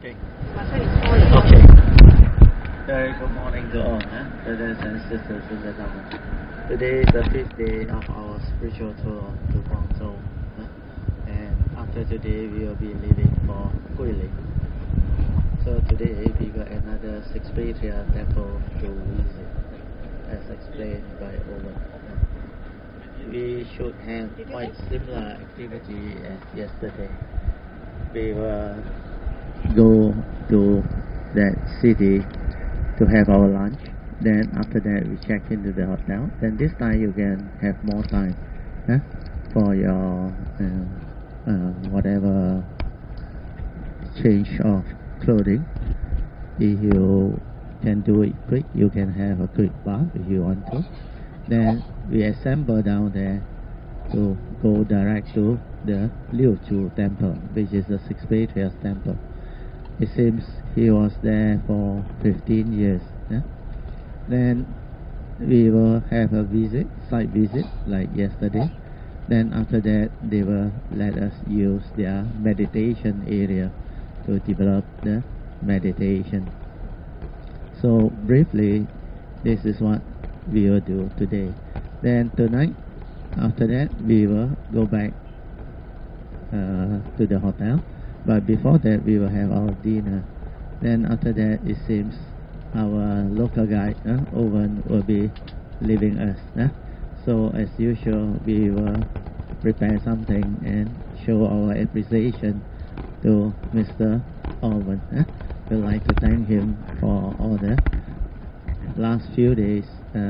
Okay. Okay. Very good morning to all, brothers and sisters in the Dhamma. Today is the 5th day of our spiritual tour to Guangzhou. And after today, we will be leaving for Guilin. So today, we got another Six Patriarch temple to visit, as explained by Owen. We should have quite similar activity as yesterday. We will go to that city to have our lunch. Then after that we check into the hotel. Then this time you can have more time for your whatever change of clothing. If you can do it quick, you can have a quick bath if you want to. Then we assemble down there to go direct to the Liu Chu temple, which is the Six Patriarchs temple. It seems he was there for 15 years. Then we will have a visit, site visit, like yesterday. Then after that, they will let us use their meditation area to develop the meditation. So briefly, this is what we will do today. Then tonight, after that, we will go back to the hotel. But before that, we will have our dinner. Then after that, it seems our local guide, Owen, will be leaving us. So as usual, we will prepare something and show our appreciation to Mr. Owen. We'd like to thank him for all the last few days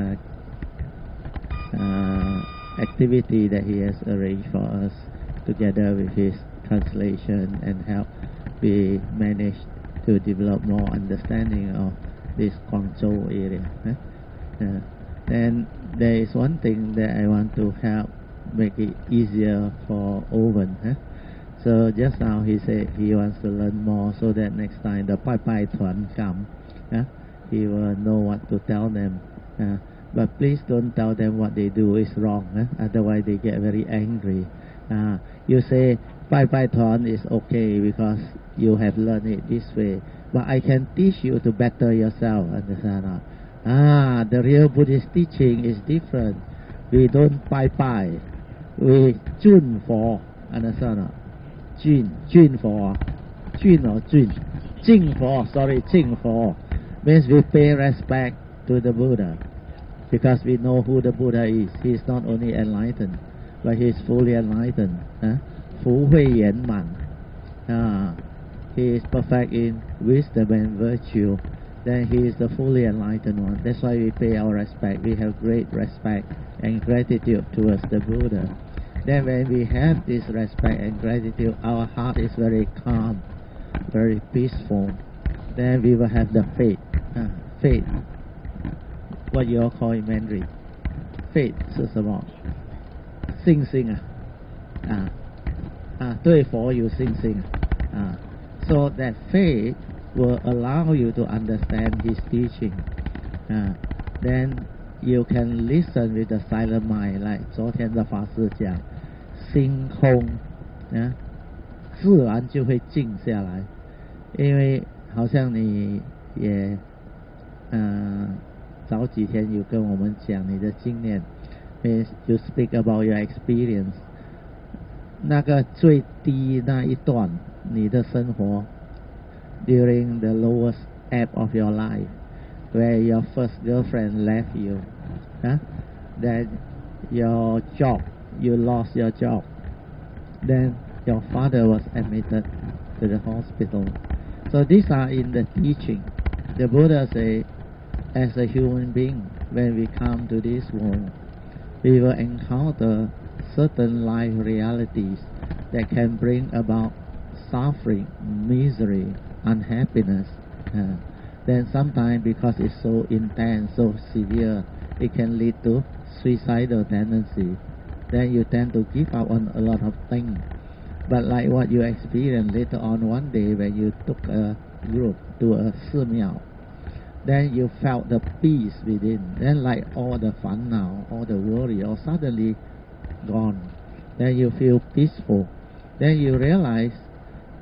activity that he has arranged for us, together with his translation and help. We managed to develop more understanding of this Guangzhou area. Then there is one thing that I want to help make it easier for Owen. So just now he said he wants to learn more, so that next time the Pai Pai Tuan come, he will know what to tell them. But please don't tell them what they do is wrong, otherwise they get very angry. You say Pai Pai Tuan is okay because you have learned it this way, but I can teach you to better yourself, understand? The real Buddhist teaching is different. We don't Pai Pai, we Jun for, understand? Jun for, Jun or Jun, Jing for, sorry, Jing for, means we pay respect to the Buddha, because we know who the Buddha is. He is not only enlightened, but he is fully enlightened. Fu Hui Yan Man. He is perfect in wisdom and virtue. Then he is the fully enlightened one. That's why we pay our respect. We have great respect and gratitude towards the Buddha. Then when we have this respect and gratitude, our heart is very calm, very peaceful. Then we will have the faith. Faith. What you all call in Mandarin? Faith 是什么？信心对佛有信心So that faith will allow you to understand his teaching. Then you can listen with the silent mind, like 昨天的法师讲，心空，自然就会静下来。因为好像你也早几天有跟我们讲你的经验 means you speak about your experience. 那个最低那一段你的生活 during the lowest ebb of your life, where your first girlfriend left you, then your job, you lost your job, then your father was admitted to the hospital. So these are in the teaching. The Buddha say, as a human being, when we come to this world, we will encounter certain life realities that can bring about suffering, misery, unhappiness. Then sometimes because it's so intense, so severe, it can lead to suicidal tendency. Then you tend to give up on a lot of things. But like what you experienced later on one day when you took a group to a 寺庙, then you felt the peace within. Then like all the fun now, all the worry, all suddenly gone. Then you feel peaceful. Then you realize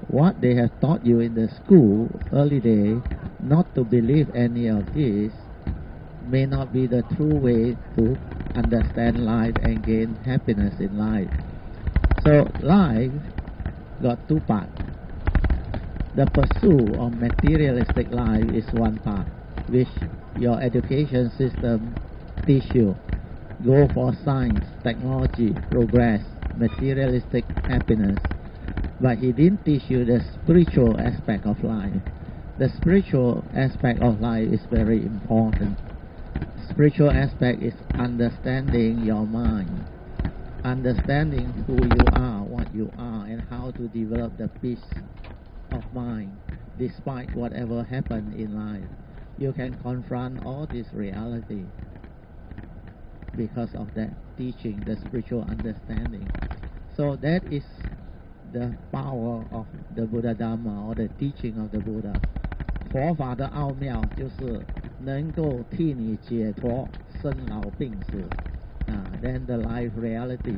what they have taught you in the school early day, not to believe any of this, may not be the true way to understand life and gain happiness in life. So life got two parts. The pursuit of materialistic life is one part, which your education system teach you. Go for science, technology, progress, materialistic happiness. But he didn't teach you the spiritual aspect of life. The spiritual aspect of life is very important. Spiritual aspect is understanding your mind, understanding who you are, what you are, and how to develop the peace of mind despite whatever happened in life. You can confront all this reality because of that teaching, the spiritual understanding. So that is the power of the Buddha Dharma or the teaching of the Buddha. 佛法的奥妙就是能够替你解脱生老病死then the life reality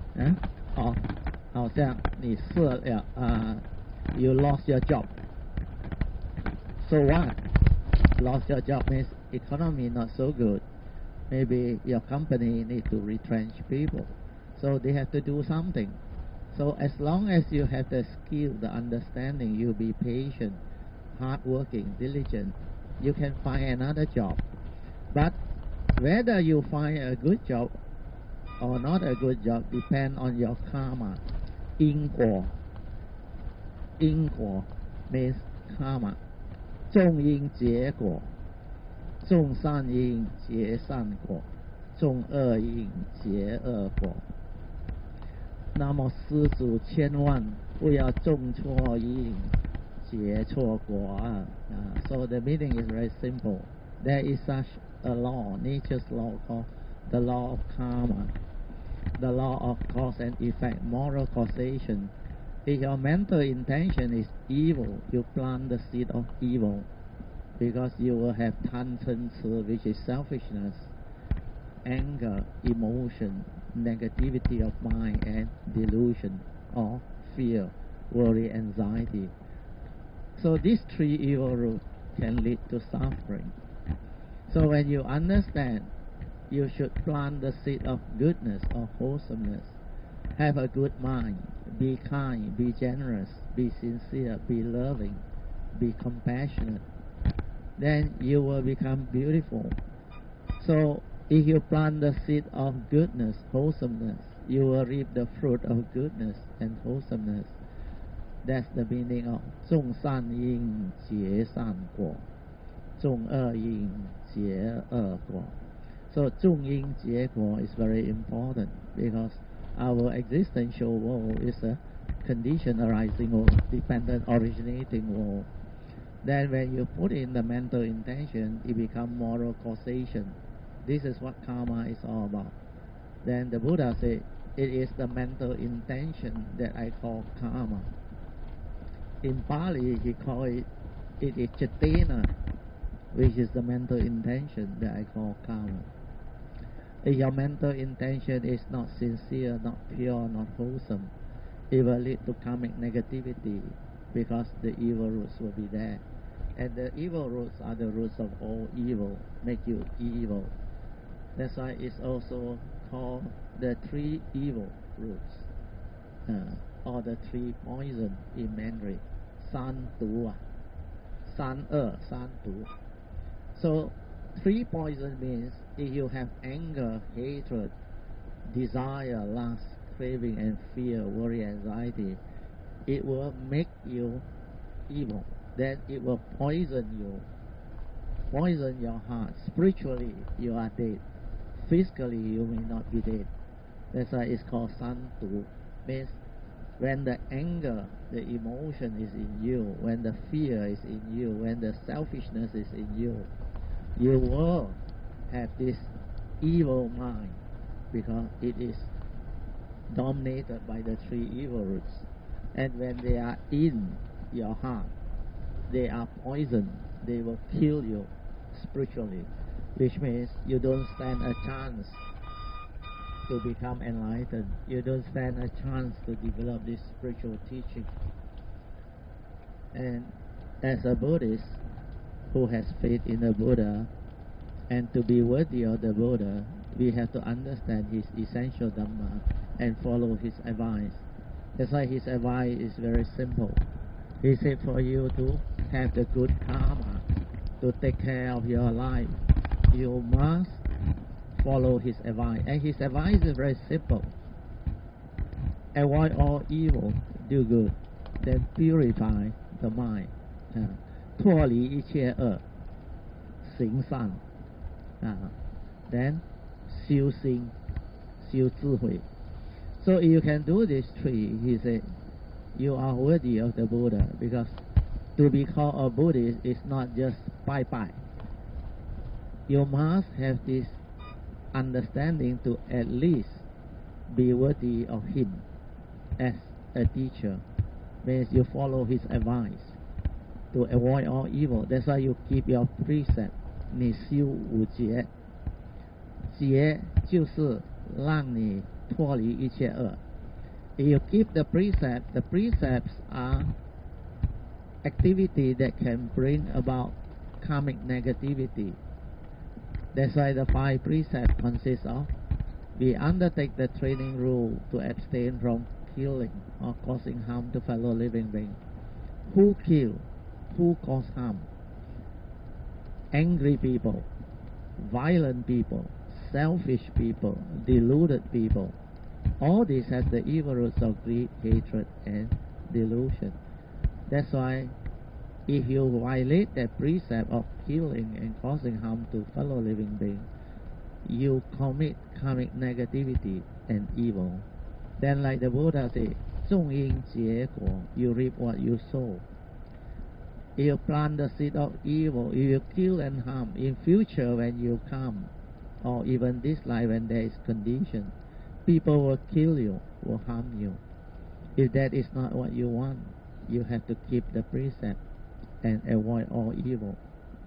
好像你失了you lost your job. So what? Lost your job means economy not so good. Maybe your company need to retrench people. So they have to do something. So as long as you have the skill, the understanding, you be patient, hardworking, diligent, you can find another job. But whether you find a good job or not a good job depend on your karma. 因果means karma. 种因结果，种善因结善果，种恶因结恶果。那么施主千万不要种错因，结错果So the meaning is very simple. There is such a law, nature's law called the law of karma, the law of cause and effect, moral causation. If your mental intention is evil, you plant the seed of evil, because you will have tan chen ci, which is selfishness, anger, emotion, negativity of mind, and delusion or fear, worry, anxiety. So these three evil roots can lead to suffering. So when you understand, you should plant the seed of goodness or wholesomeness. Have a good mind, be kind, be generous, be sincere, be loving, be compassionate. Then you will become beautiful. So if you plant the seed of goodness, wholesomeness, you will reap the fruit of goodness and wholesomeness. That's the meaning of 种善因结善果，种恶因结恶果。So 种因结果 is very important because our existential world is a condition arising world, dependent originating world. Then when you put in the mental intention, it becomes moral causation. This is what karma is all about. Then the Buddha said, it is the mental intention that I call karma. In Pali, he called it is cetena, which is the mental intention that I call karma. If your mental intention is not sincere, not pure, not wholesome, it will lead to karmic negativity because the evil roots will be there. And the evil roots are the roots of all evil, make you evil. That's why it's also called the three evil roots, or the three poison in Mandarin. San Du, San San Du. So three poison means if you have anger, hatred, desire, lust, craving, and fear, worry, anxiety, it will make you evil. Then it will poison you, poison your heart. Spiritually, you are dead. Physically, you may not be dead. That's why it's called San Tu. Means when the anger, the emotion is in you, when the fear is in you, when the selfishness is in you, you will have this evil mind because it is dominated by the three evil roots. And when they are in your heart, they are poison. They will kill you spiritually, which means you don't stand a chance to become enlightened. You don't stand a chance to develop this spiritual teaching. And as a Buddhist who has faith in the Buddha, and to be worthy of the Buddha, we have to understand his essential Dhamma and follow his advice. That's why his advice is very simple. He said for you to have the good karma, to take care of your life, you must follow his advice. And his advice is very simple. Avoid all evil, do good, then purify the mind. 脱离一切恶，行善。Then 修心，修智慧。So if you can do these three, he said, you are worthy of the Buddha, because to be called a Buddhist is not just bye. You must have this understanding to at least be worthy of him as a teacher. Means you follow his advice to avoid all evil. That's why you keep your precept. 你修五戒，戒就是让你脱离一切恶。If you keep the precepts are activity that can bring about karmic negativity. That's why the 5 precepts consist of: we undertake the training rule to abstain from killing or causing harm to fellow living beings. Who kill? Who cause harm? Angry people, violent people, selfish people, deluded people. All this has the evil roots of greed, hatred, and delusion. That's why if you violate that precept of killing and causing harm to fellow living beings, you commit karmic negativity and evil. Then, like the Buddha said, 种因结果, you reap what you sow. If you plant the seed of evil, if you kill and harm, in future when you come, or even this life when there is condition, people will kill you, will harm you. If that is not what you want, you have to keep the precept and avoid all evil.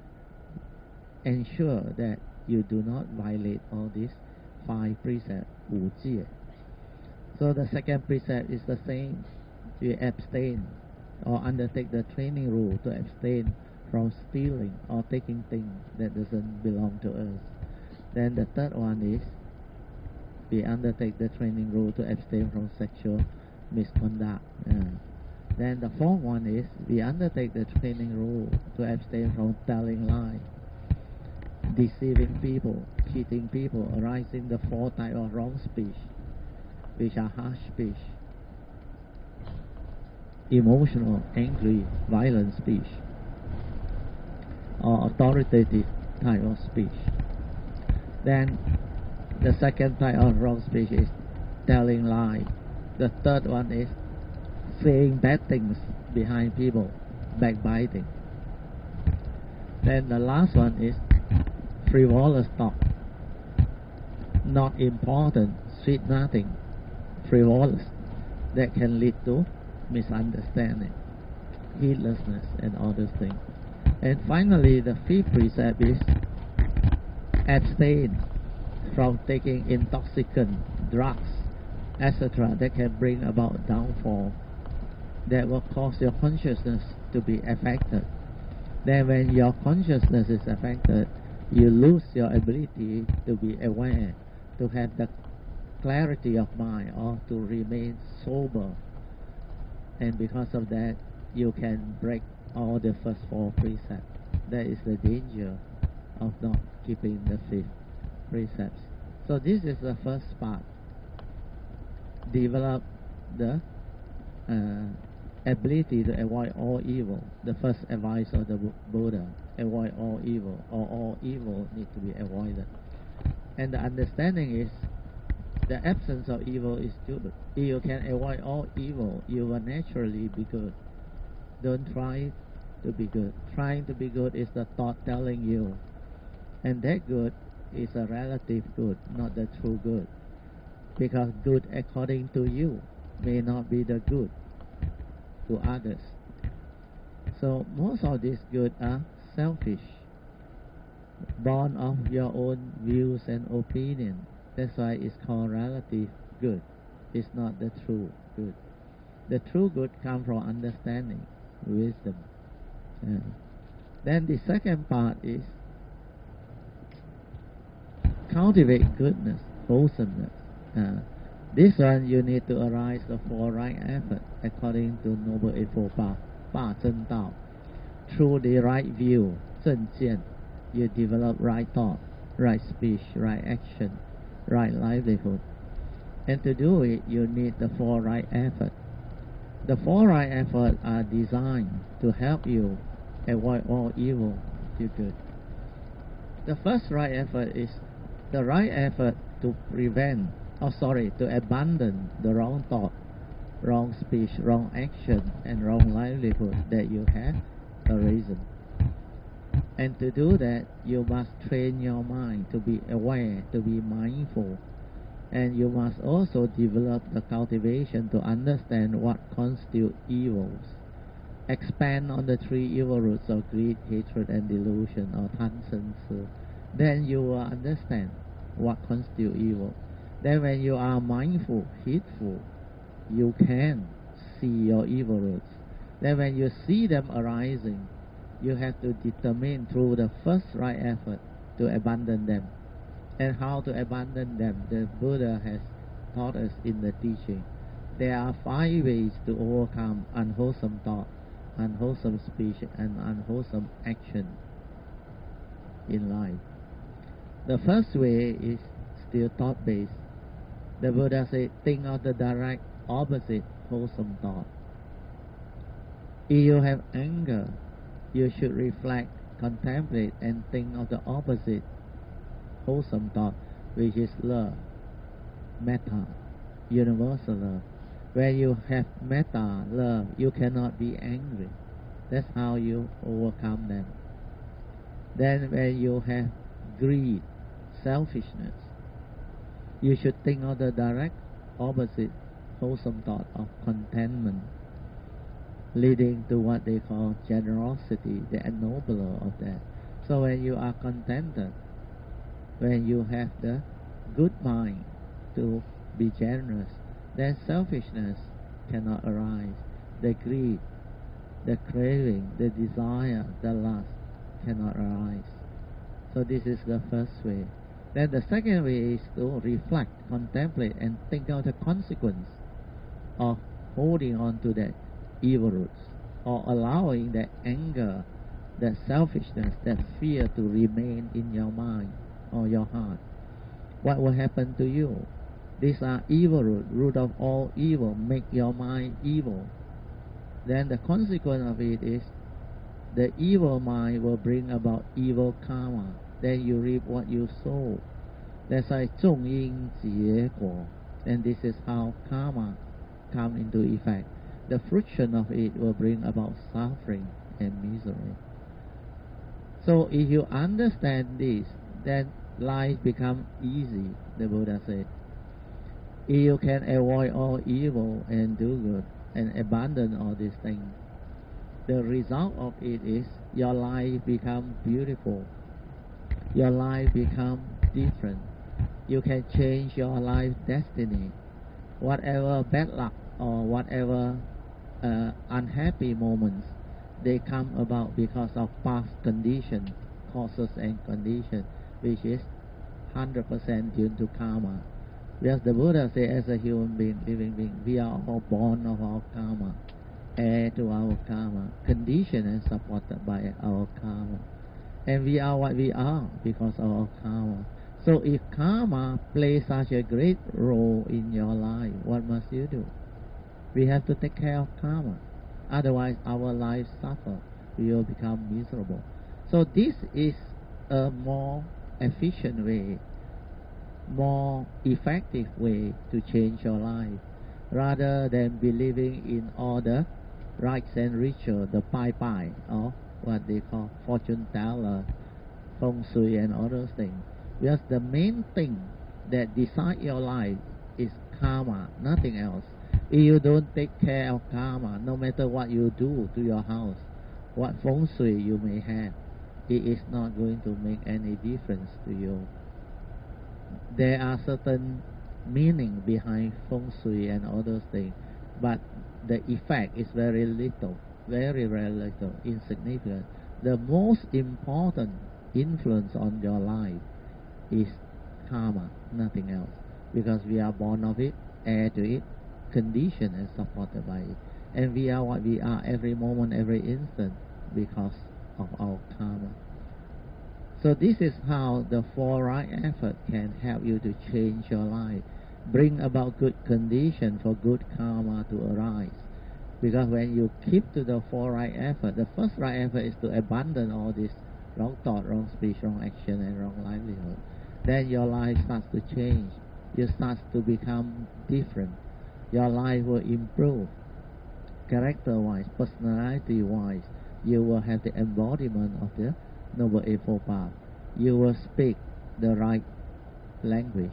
Ensure that you do not violate all these 5 precepts, 五戒. So the second precept is the same. You abstain or undertake the training rule to abstain from stealing or taking things that doesn't belong to us. Then the third one is we undertake the training rule to abstain from sexual misconduct. Then the fourth one is we undertake the training rule to abstain from telling lies, deceiving people, cheating people, arising the 4 types of wrong speech, which are harsh speech, emotional, angry, violent speech, or authoritative type of speech. Then the second type of wrong speech is telling lies. The third one is saying bad things behind people, backbiting. Then the last one is frivolous talk, not important, sweet nothing, frivolous, that can lead to misunderstanding, heedlessness, and all those things. And finally, the 5th precept is abstain from taking intoxicant, drugs, etc. that can bring about downfall, that will cause your consciousness to be affected. Then when your consciousness is affected, you lose your ability to be aware, to have the clarity of mind, or to remain sober. And because of that, you can break all the first 4 precepts. That is the danger of not keeping the 5th precepts. So this is the first part. Develop the ability to avoid all evil. The first advice of the Buddha: avoid all evil, or all evil need to be avoided. And the understanding is the absence of evil is good. If you can avoid all evil, you will naturally be good. Don't try to be good. Trying to be good is the thought telling you, and that good is a relative good, not the true good, because good according to you may not be the good to others. So most of these good are selfish, born of your own views and opinion. That's why it's called relative good. It's not the true good. The true good comes from understanding. wisdom. Then the second part is cultivate goodness, wholesomeness. This one you need to arise the four right effort according to Noble Eightfold Path, Pa Zhen Dao. Through the right view, Zhen Jian, you develop right thought, right speech, right action, right livelihood. And to do it, you need the four right effort. The four right efforts are designed to help you avoid all evil, do good. The first right effort is the right effort to to abandon the wrong thought, wrong speech, wrong action, and wrong livelihood that you have arisen. And to do that, you must train your mind to be aware, to be mindful. And you must also develop the cultivation to understand what constitutes evils. Expand on the three evil roots of greed, hatred, and delusion, or Tan Sen Si. Then you will understand what constitutes evil. Then when you are mindful, heedful, you can see your evil roots. Then when you see them arising, you have to determine through the first right effort to abandon them. And how to abandon them, the Buddha has taught us in the teaching. There are 5 ways to overcome unwholesome thought, unwholesome speech, and unwholesome action in life. The first way is still thought-based. The Buddha said, think of the direct opposite wholesome thought. If you have anger, you should reflect, contemplate, and think of the opposite wholesome thought, which is love, metta, universal love. Where you have metta, love, you cannot be angry. That's how you overcome them. Then when you have greed, selfishness, you should think of the direct opposite wholesome thought of contentment, leading to what they call generosity, the ennobler of that. So when you are contented, when you have the good mind to be generous, then selfishness cannot arise. The greed, the craving, the desire, the lust cannot arise. So this is the first way. Then the second way is to reflect, contemplate, and think of the consequence of holding on to that evil roots, or allowing that anger, that selfishness, that fear to remain in your mind or your heart. What will happen to you? These are evil root of all evil, make your mind evil. Then the consequence of it is the evil mind will bring about evil karma. Then you reap what you sow. That's why 种因结果. And this is how karma come into effect. The fruition of it will bring about suffering and misery. So if you understand this, then life becomes easy, the Buddha said. If you can avoid all evil and do good and abandon all these things, the result of it is your life becomes beautiful. Your life becomes different. You can change your life destiny. Whatever bad luck or whatever unhappy moments, they come about because of past condition, causes and condition, which is 100% due to karma. Because the Buddha said, as a human being, living being, we are all born of our karma, heir to our karma, conditioned and supported by our karma. And we are what we are because of our karma. So if karma plays such a great role in your life, what must you do? We have to take care of karma. Otherwise, our lives suffer. We will become miserable. So this is a more efficient way, more effective way to change your life, rather than believing in all the rites and rituals, the pai pai, or what they call fortune teller, feng shui, and all those things. Because the main thing that decides your life is karma, nothing else. If you don't take care of karma, no matter what you do to your house, what feng shui you may have, it is not going to make any difference to you. There are certain meaning behind feng shui and all those things, but the effect is very little. very little, insignificant. The most important influence on your life is karma, nothing else. Because we are born of it, heir to it, conditioned and supported by it. And we are what we are every moment, every instant because of our karma. So this is how the four right effort can help you to change your life, bring about good condition for good karma to arise. Because when you keep to the four right effort, the first right effort is to abandon all this wrong thought, wrong speech, wrong action, and wrong livelihood. Then your life starts to change. You start to become different. Your life will improve. Character-wise, personality-wise, you will have the embodiment of the Noble Eightfold Path. You will speak the right language.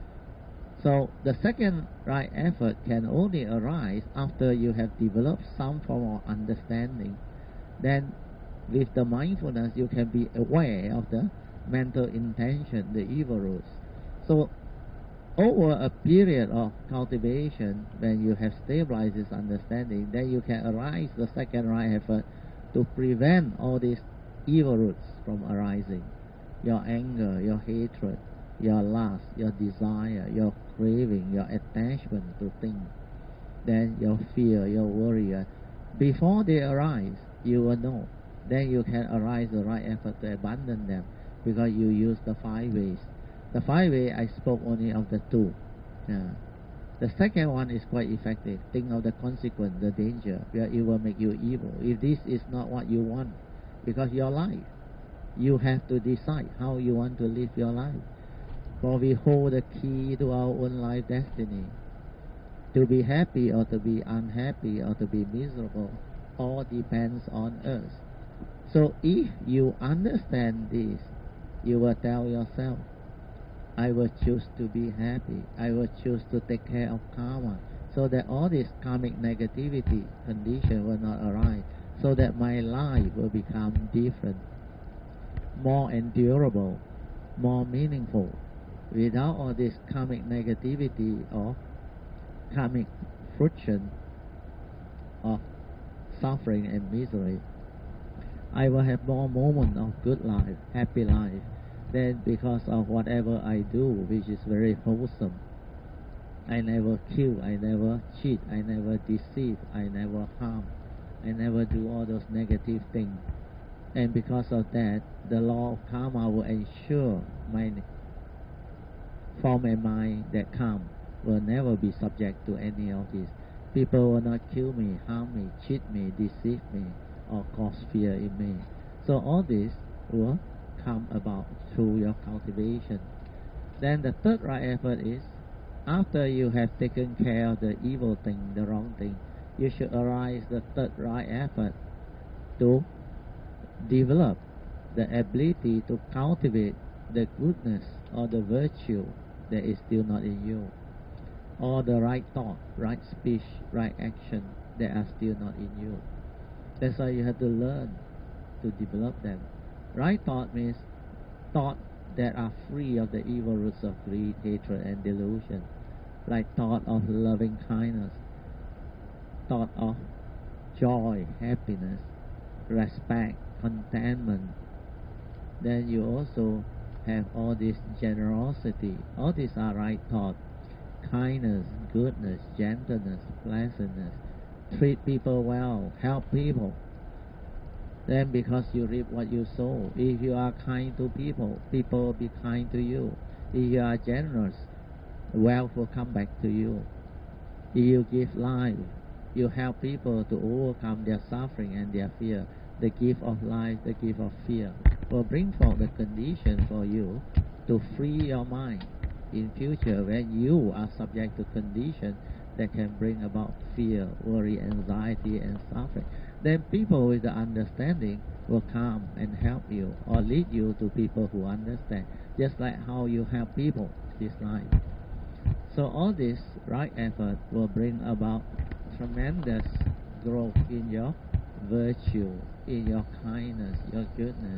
So the second right effort can only arise after you have developed some form of understanding. Then with the mindfulness you can be aware of the mental intention, the evil roots. So over a period of cultivation, when you have stabilized this understanding, then you can arise the second right effort to prevent all these evil roots from arising. Your anger, your hatred, your lust, your desire, your craving, your attachment to things, then your fear, your worry. Before they arise, you will know. Then you can arise the right effort to abandon them, because you use the 5 ways. The 5 ways, I spoke only of the 2. The second one is quite effective. Think of the consequence, the danger, where it will make you evil. If this is not what you want, because your life, you have to decide how you want to live your life. For we hold the key to our own life destiny. To be happy or to be unhappy or to be miserable, all depends on us. So if you understand this, you will tell yourself, I will choose to be happy. I will choose to take care of karma, so that all this karmic negativity condition will not arise, so that my life will become different, more endurable, more meaningful, without all this karmic negativity or karmic friction of suffering and misery. I will have more moments of good life, happy life. Then because of whatever I do, which is very wholesome, I never kill, I never cheat, I never deceive, I never harm, I never do all those negative things. And because of that, the law of karma will ensure my form and mind that calm will never be subject to any of this. People will not kill me, harm me, cheat me, deceive me, or cause fear in me. So all this will come about through your cultivation. Then the third right effort is, after you have taken care of the evil thing, the wrong thing, you should arise the third right effort to develop the ability to cultivate the goodness or the virtue that is still not in you, or the right thought, right speech, right action that are still not in you. That's why you have to learn to develop them. Right thought means thought that are free of the evil roots of greed, hatred, and delusion, like thought of loving kindness, thought of joy, happiness, respect, contentment. Then you also have all this generosity. All these are right thought. Kindness, goodness, gentleness, pleasantness. Treat people well, help people. Then because you reap what you sow. If you are kind to people, people will be kind to you. If you are generous, wealth will come back to you. If you give life, you help people to overcome their suffering and their fear. The gift of life, the gift of fear will bring forth the condition for you to free your mind in future when you are subject to conditions that can bring about fear, worry, anxiety, and suffering. Then people with the understanding will come and help you or lead you to people who understand, just like how you help people this life. So all this right effort will bring about tremendous growth in your virtue, in your kindness, your goodness.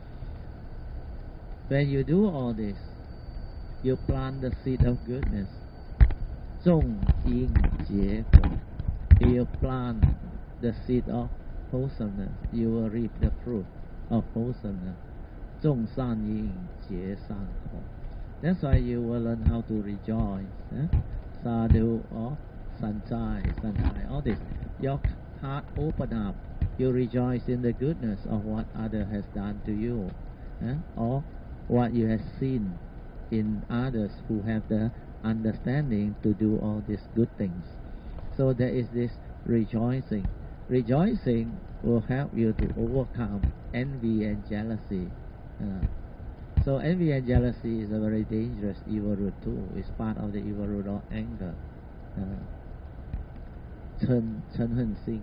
When you do all this, you plant the seed of goodness. 种因结果. You plant the seed of wholesomeness, you will reap the fruit of wholesomeness. 种善因结善果. That's why you will learn how to rejoice. Sadhu or sanchai, all this. Your heart open up. You rejoice in the goodness of what other has done to you, or what you have seen in others who have the understanding to do all these good things. So there is this rejoicing. Rejoicing will help you to overcome envy and jealousy. So envy and jealousy is a very dangerous evil root too. It's part of the evil root of anger. Chen Hen Sing,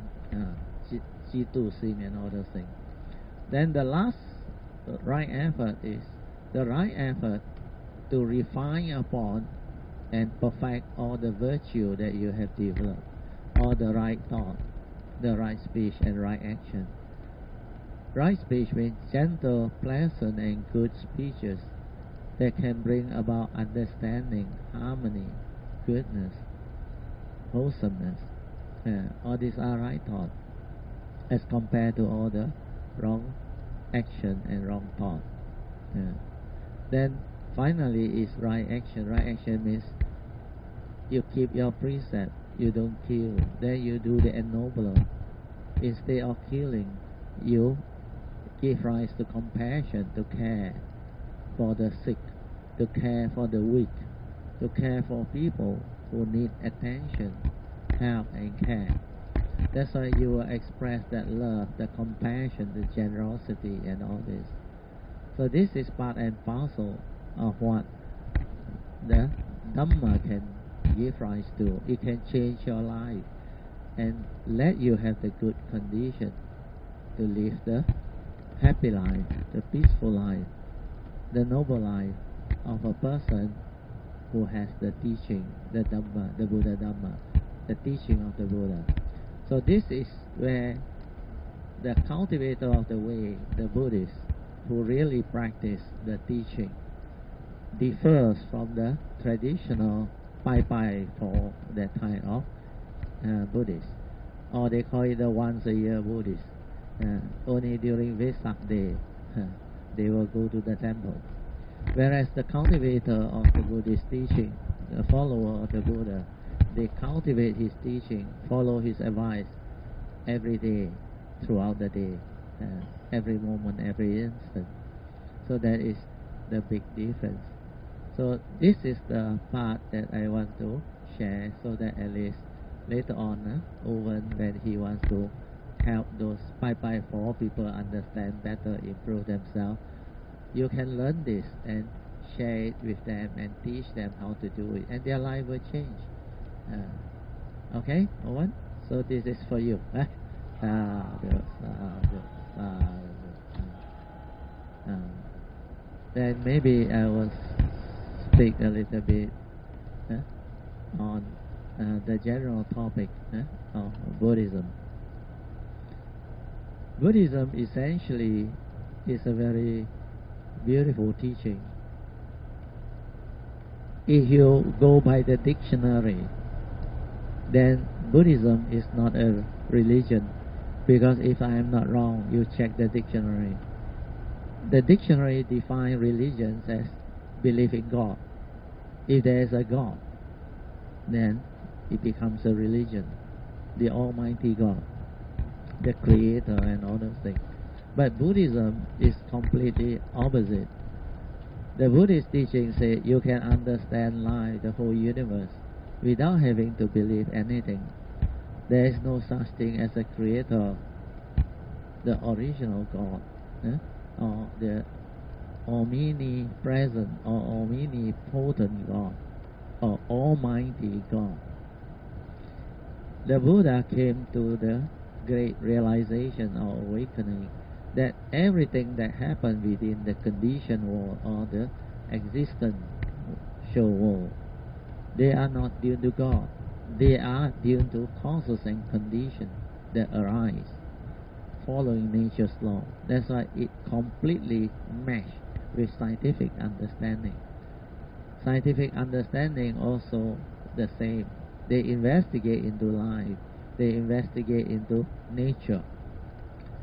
Ji Tu Sing, and all those things. Then the last right effort is the right effort to refine upon and perfect all the virtue that you have developed, all the right thought, the right speech, and right action. Right speech means gentle, pleasant, and good speeches that can bring about understanding, harmony, goodness, wholesomeness. All these are right thoughts as compared to all the wrong action and wrong thought. Then finally is right action. Right action means you keep your precept, you don't kill, then you do the ennobler. Instead of killing, you give rise to compassion, to care for the sick, to care for the weak, to care for people who need attention, help, and care. That's why you will express that love, the compassion, the generosity, and all this. So this is part and parcel of what the Dhamma can give rise to. It can change your life and let you have the good condition to live the happy life, the peaceful life, the noble life of a person who has the teaching, the Dhamma, the Buddha Dhamma, the teaching of the Buddha. So this is where the cultivator of the way, the Buddhist, who really practice the teaching, differs from the traditional Pai for that kind of Buddhist, or they call it the once a year Buddhist. Only during Vesak day they will go to the temple. Whereas the cultivator of the Buddhist teaching, the follower of the Buddha, they cultivate his teaching, follow his advice every day, throughout the day, every moment, every instant. So that is the big difference. So this is the part that I want to share, so that at least later on, Owen, when he wants to help those Pai for people understand better, improve themselves, you can learn this and share it with them and teach them how to do it, and their life will change. Okay, Owen? So this is for you. Then maybe I will speak a little bit on the general topic of Buddhism. Buddhism essentially is a very beautiful teaching. If you go by the dictionary, then Buddhism is not a religion, because if I am not wrong, you check the dictionary. The dictionary defines religions as belief in God. If there is a God, then it becomes a religion, the Almighty God, the Creator, and all those things. But Buddhism is completely opposite. The Buddhist teaching says you can understand life, the whole universe, without having to believe anything. There is no such thing as a Creator, the original God, or the omnipresent or omnipotent God, or Almighty God. The Buddha came to the great realization or awakening that everything that happened within the conditioned world or the existent show world, they are not due to God. They are due to causes and conditions that arise following nature's law. That's why it completely meshed with scientific understanding. Scientific understanding also the same. They investigate into life. They investigate into nature.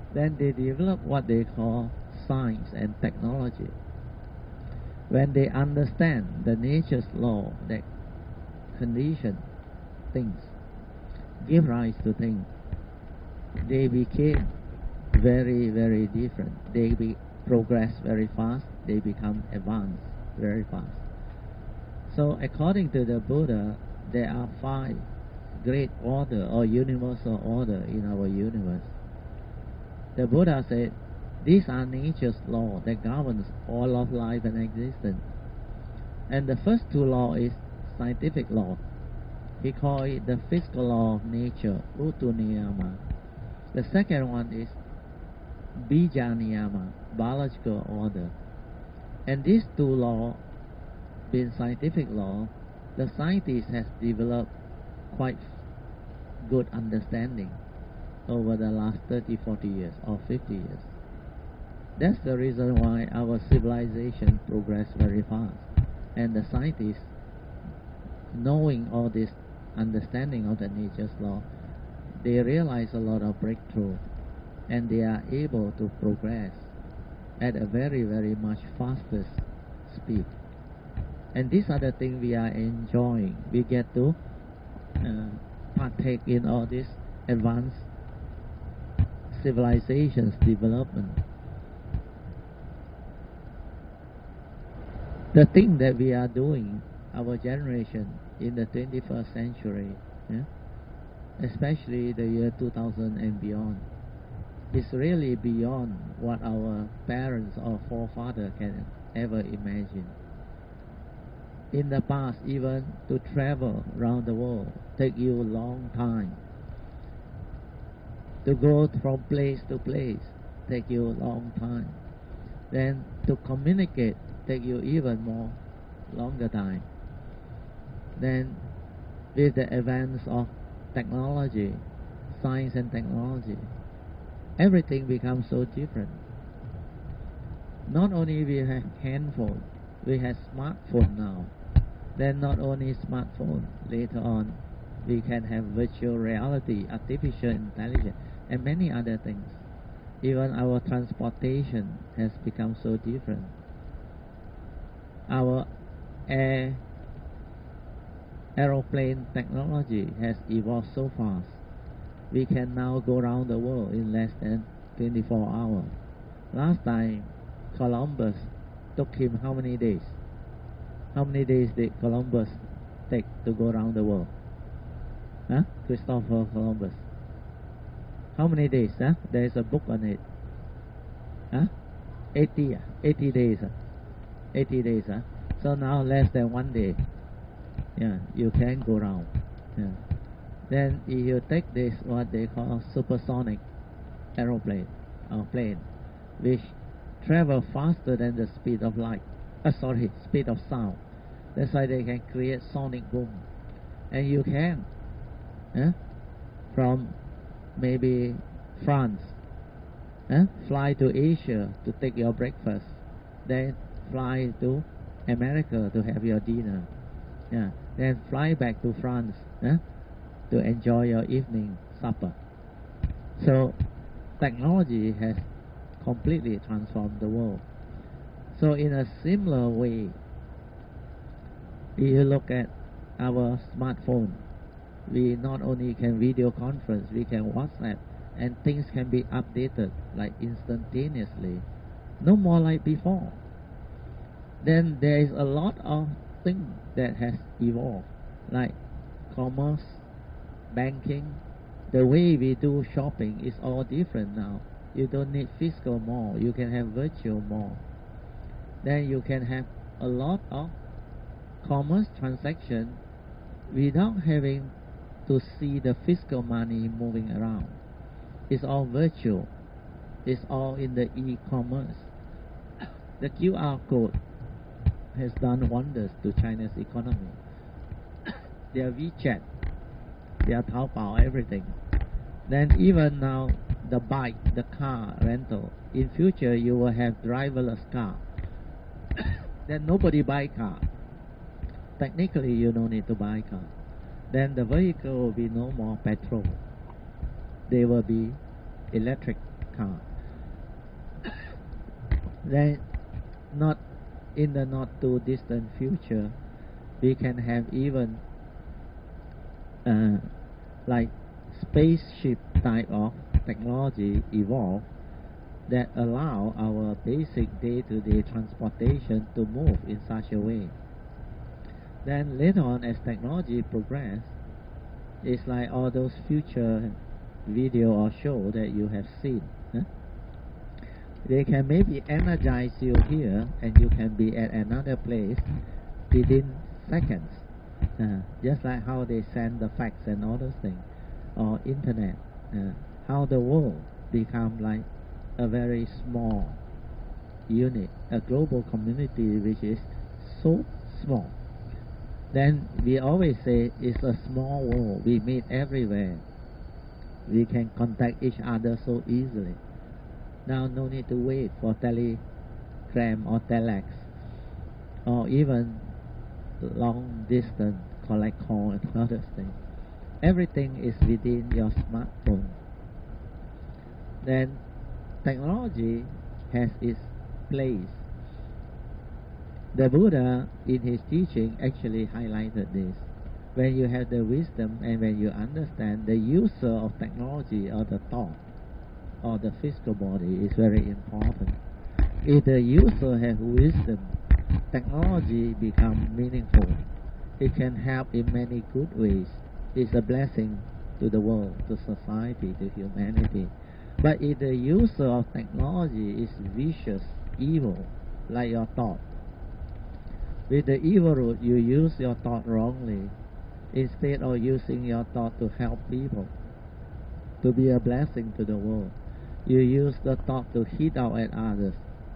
Then they develop what they call science and technology. When they understand the nature's law that condition things, give rise to things, they became very, very different. They progress very fast. They become advanced very fast. So according to the Buddha, there are 5 great order or universal order in our universe. The Buddha said, these are nature's law that governs all of life and existence. And the first 2 law is scientific law. He called it the physical law of nature, Utu Niyama. The second one is Bija Niyama, biological order. And these 2 laws, being scientific law, the scientists has developed quite good understanding over the last 30, 40 years or 50 years. That's the reason why our civilization progressed very fast. And the scientists, knowing all this understanding of the nature's law, they realize a lot of breakthrough, and they are able to progress at a very, very much faster speed. And these are the things we are enjoying. We get to partake in all this advanced civilization's development. The thing that we are doing, our generation in the 21st century, especially the year 2000 and beyond, is really beyond what our parents or forefathers can ever imagine. In the past, even to travel around the world take you a long time. To go from place to place take you a long time. Then to communicate take you even more longer time. Then with the advance of technology, science and technology, everything becomes so different. Not only we have handphone, we have smartphone now. Then not only smartphone, later on we can have virtual reality, artificial intelligence, and many other things. Even our transportation has become so different. Our aeroplane technology has evolved so fast. We can now go around the world in less than 24 hours. Last time, Columbus took him how many days? How many days did Columbus take to go around the world? Christopher Columbus. How many days? There is a book on it. 80 days. 80 days. So now less than 1 day. You can go around. Then if you take this, what they call supersonic aeroplane or plane, which travel faster than the speed of light. Speed of sound. That's why they can create sonic boom. And you can, from maybe France, fly to Asia to take your breakfast, then fly to America to have your dinner, then fly back to France to enjoy your evening supper. So technology has completely transformed the world. So in a similar way, if you look at our smartphone, we not only can video conference, we can WhatsApp, and things can be updated like instantaneously, no more like before. Then there is a lot of things that has evolved, like commerce, banking. The way we do shopping is all different now. You don't need physical mall, you can have virtual mall. Then you can have a lot of commerce transaction without having to see the physical money moving around. It's all virtual. It's all in the e-commerce. The QR code has done wonders to China's economy. Their WeChat, their Taobao, everything. Then even now, the bike, the car rental. In future, you will have driverless car. Then nobody buy car. Technically, you don't need to buy car. Then the vehicle will be no more petrol. They will be electric car. Then, not in the not too distant future, we can have even like spaceship type of technology evolve that allow our basic day-to-day transportation to move in such a way. Then later on, as technology progress, it's like all those future video or show that you have seen. They can maybe energize you here and you can be at another place within seconds. Just like how they send the fax and all those things, or internet, how the world become like a very small unit, a global community which is so small. Then we always say it's a small world, we meet everywhere, we can contact each other so easily. Now no need to wait for telegram or telex, or even long distance collect call and other things. Everything is within your smartphone. Then technology has its place. The Buddha in his teaching actually highlighted this. When you have the wisdom and when you understand the user of technology or the thought or the physical body is very important. If the user has wisdom, technology becomes meaningful. It can help in many good ways. It's a blessing to the world, to society, to humanity. But if the user of technology is vicious, evil, like your thought, with the evil root, you use your thought wrongly. Instead of using your thought to help people, to be a blessing to the world, you use the thought to hit out at others,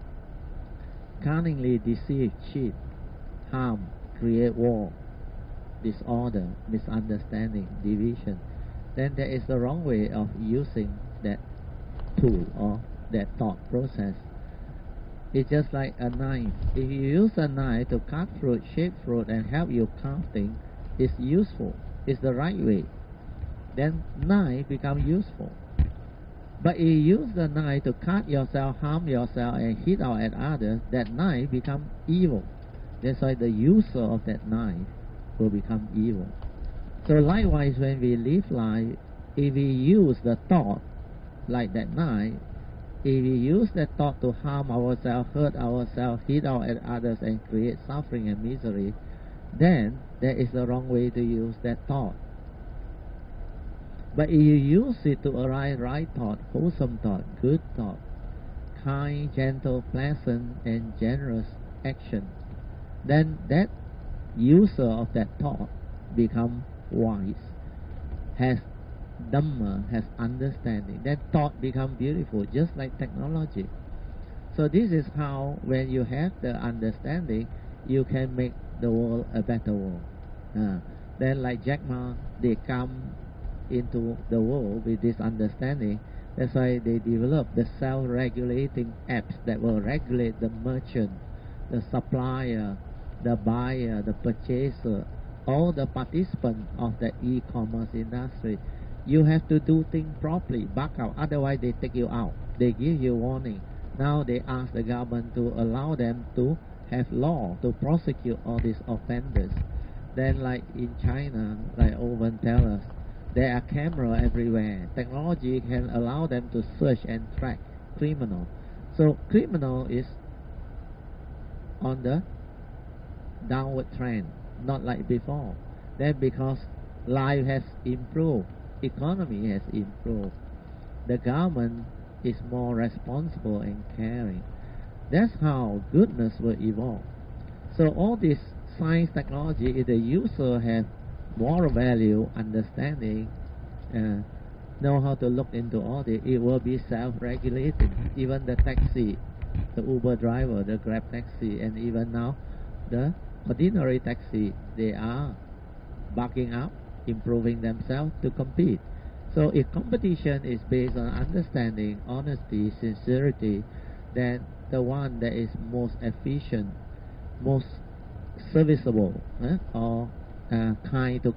cunningly deceive, cheat, harm, create war, disorder, misunderstanding, division. Then there is the wrong way of using that tool or that thought process. It's just like a knife. If you use a knife to cut fruit, shape fruit, and help you carve things, it's useful. It's the right way. Then knife becomes useful. But if you use the knife to cut yourself, harm yourself, and hit out at others, that knife becomes evil. That's why the user of that knife will become evil. So likewise, when we live life, if we use the thought like that knife, if we use that thought to harm ourselves, hurt ourselves, hit out at others, and create suffering and misery, then there is the wrong way to use that thought. But if you use it to arise right thought, wholesome thought, good thought, kind, gentle, pleasant, and generous action, then that user of that thought become wise, has Dhamma, has understanding. That thought become beautiful, just like technology. So this is how, when you have the understanding, you can make the world a better world. Then like Jack Ma, they come into the world with this understanding. That's why they develop the self-regulating apps that will regulate the merchant, the supplier, the buyer, the purchaser, all the participants of the e-commerce industry. You have to do things properly, back out, otherwise they take you out. They give you warning. Now they ask the government to allow them to have law to prosecute all these offenders. Then like in China, like Owen tells us, there are cameras everywhere. Technology can allow them to search and track criminal. So criminal is on the downward trend, not like before. Then because life has improved, economy has improved, the government is more responsible and caring. That's how goodness will evolve. So all this science, technology, if the user have moral value, understanding, know how to look into all this, it will be self-regulating. Even the taxi, the Uber driver, the Grab taxi, and even now the ordinary taxi, they are backing up, improving themselves to compete. So if competition is based on understanding, honesty, sincerity, then the one that is most efficient, most serviceable, or kind to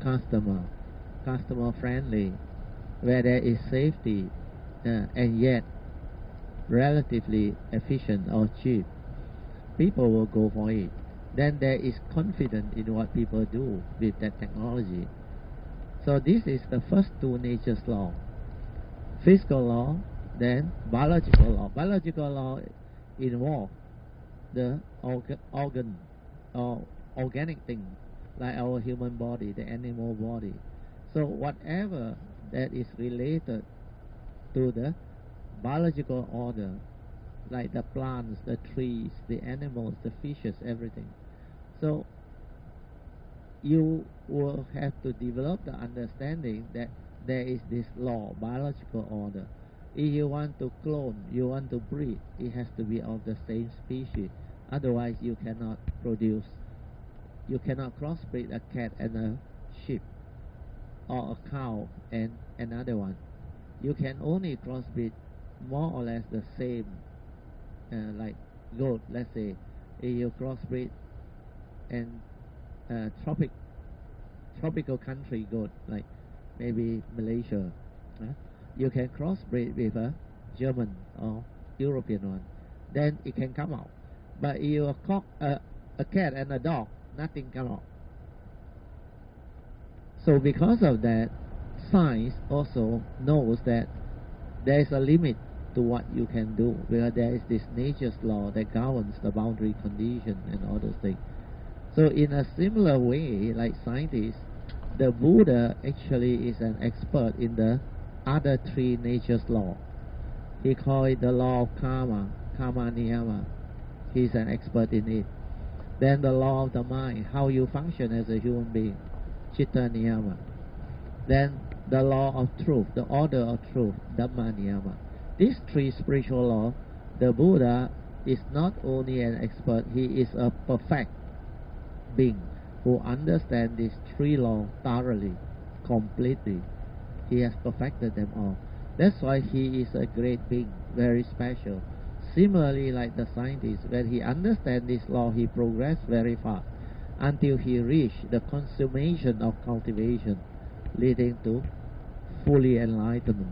customer friendly, where there is safety, and yet relatively efficient or cheap, people will go for it. Then there is confidence in what people do with that technology. So this is the first two nature's law. Physical law, then biological law. Biological law involve the organ or organic thing, like our human body, the animal body. So whatever that is related to the biological order, like the plants, the trees, the animals, the fishes, everything. So you will have to develop the understanding that there is this law, biological order. If you want to clone, you want to breed, it has to be of the same species. Otherwise you cannot produce. You cannot crossbreed a cat and a sheep, or a cow and another one. You can only crossbreed more or less the same, like goat, let's say. If you crossbreed and tropical country goat, like maybe Malaysia, you can crossbreed with a German or European one, then it can come out. But if you a cat and a dog, nothing come out. So because of that, science also knows that there is a limit to what you can do, where there is this nature's law that governs the boundary condition and all those things. So in a similar way, like scientists, the Buddha actually is an expert in the other three nature's law. He called it the law of karma, karma niyama. He's an expert in it. Then the law of the mind, how you function as a human being, chitta niyama. Then the law of truth, the order of truth, dhamma niyama. These three spiritual laws, the Buddha is not only an expert, he is a perfect being who understands these three laws thoroughly, completely. He has perfected them all. That's why he is a great being, very special. Similarly, like the scientist, when he understands this law, he progresses very fast until he reaches the consummation of cultivation, leading to full enlightenment.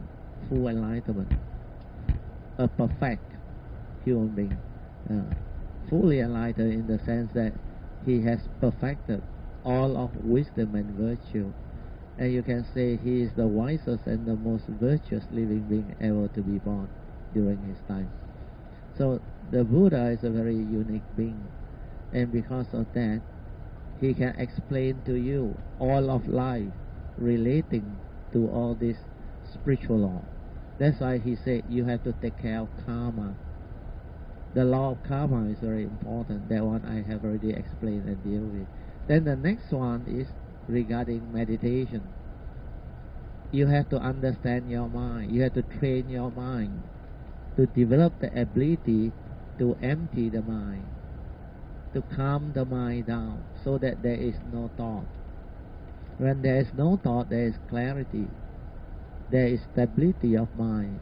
A perfect human being, fully enlightened in the sense that he has perfected all of wisdom and virtue. And you can say he is the wisest and the most virtuous living being ever to be born during his time. So the Buddha is a very unique being, and because of that, he can explain to you all of life relating to all this spiritual law. That's why he said you have to take care of karma. The law of karma is very important. That one I have already explained and deal with. Then the next one is regarding meditation. You have to understand your mind. You have to train your mind to develop the ability to empty the mind, to calm the mind down so that there is no thought. When there is no thought, there is clarity. There is stability of mind.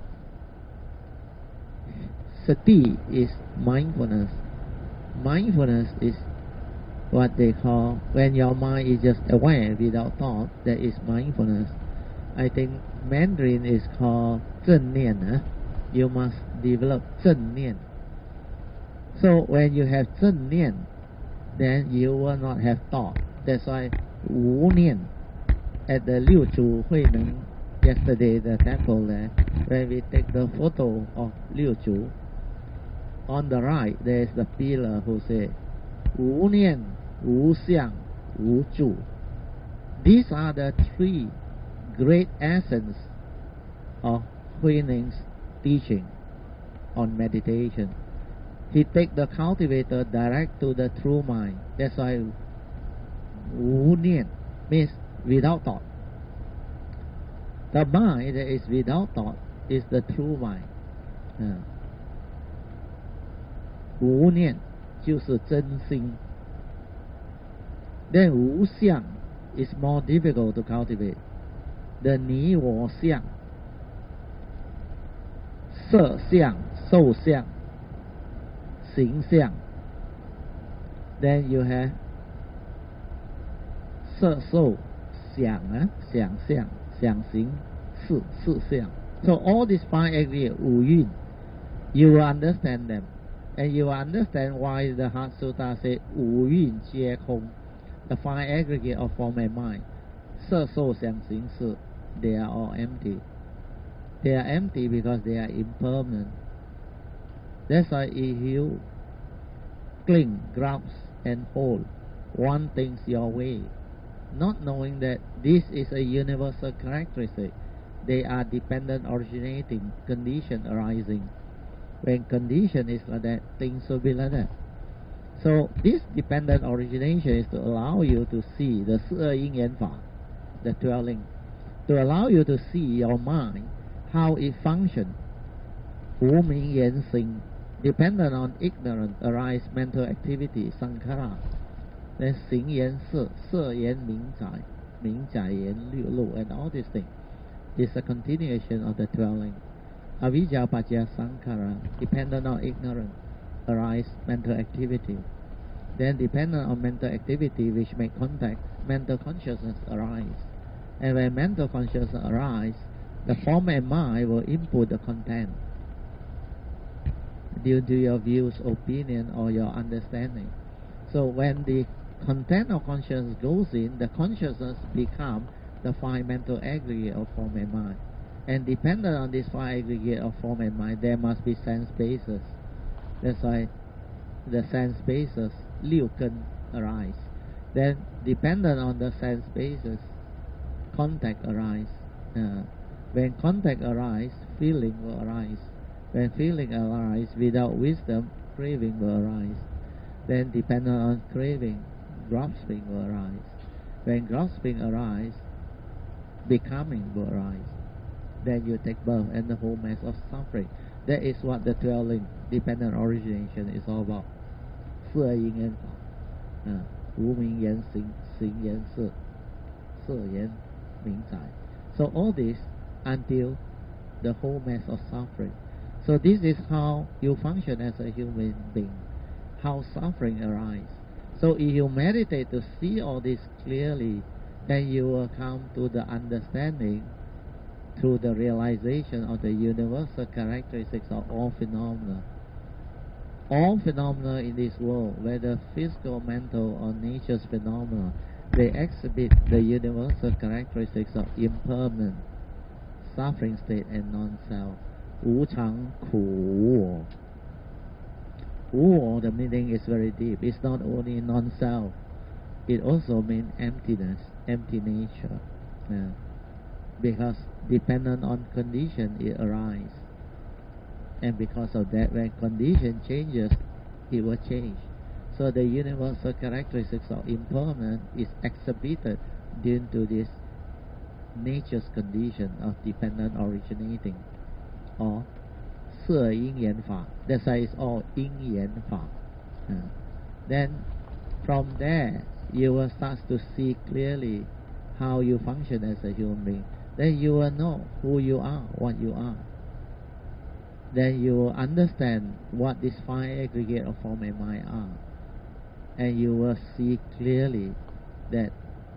Sati is mindfulness. Mindfulness is what they call, when your mind is just aware without thought, that is mindfulness. I think Mandarin is called 正念. You must develop 正念. So when you have 正念, then you will not have thought. That's why 无念 at the Liu Chu Hui Neng yesterday, the temple there, when we take the photo of Liu Chu, on the right there is the pillar who say 无念无相无住. These are the three great essence of Hui Neng's teaching on meditation. He take the cultivator direct to the true mind. That's why 无念 means without thought. The mind that is without thought is the true mind. 无念就是真心. Then 无相 is more difficult to cultivate. The 你我相, 色相, 受相, 形相. Then you have 色受想想相想形识事相. So all these five areas, 五蕴, you will understand them. And you will understand why the Heart Sutta says, 五蕴皆空, the five aggregate of form and mind. 色受想行识, they are all empty. They are empty because they are impermanent. That's why if you cling, grasp, and hold, want things your way, not knowing that this is a universal characteristic, they are dependent originating, condition arising. When condition is like that, things will be like that. So this dependent origination is to allow you to see the 十二因缘法, the dwelling, to allow you to see your mind, how it functions. 无明言行, dependent on ignorance, arise mental activity, sankhara. Then 行言色, 色言明载, 明载言六路, and all these things is a continuation of the dwelling. Avijja paccaya sankhara, dependent on ignorance, arise mental activity. Then dependent on mental activity which make contact, mental consciousness arise. And when mental consciousness arise, the form and mind will input the content due to your views, opinion, or your understanding. So when the content of consciousness goes in, the consciousness becomes the five mental aggregate of form and mind. And dependent on this five aggregate of form and mind, there must be sense bases. That's why the sense bases, 六根, arise. Then dependent on the sense bases, contact arise. When contact arise, feeling will arise. When feeling arise, without wisdom, craving will arise. Then dependent on craving, grasping will arise. When grasping arise, becoming will arise. Then you take birth and the whole mass of suffering. That is what the dwelling, dependent origination is all about. 十二因缘法, 无明言行, 行言色, 色言明载. So all this until the whole mass of suffering. So this is how you function as a human being, how suffering arises. So if you meditate to see all this clearly, then you will come to the understanding through the realization of the universal characteristics of all phenomena. All phenomena in this world, whether physical, mental, or nature's phenomena, they exhibit the universal characteristics of impermanent, suffering state and non-self. 无常苦无我. 无我, the meaning is very deep. It's not only non-self, it also means emptiness, empty nature. Because dependent on condition, it arises. And because of that, when condition changes, it will change. So the universal characteristics of impermanence is exhibited due to this nature's condition of dependent originating, or 十二因缘法. That's why it's all 因缘法. Then from there, you will start to see clearly how you function as a human being. Then you will know who you are, what you are. Then you will understand what these five aggregate of form and mind are. And you will see clearly that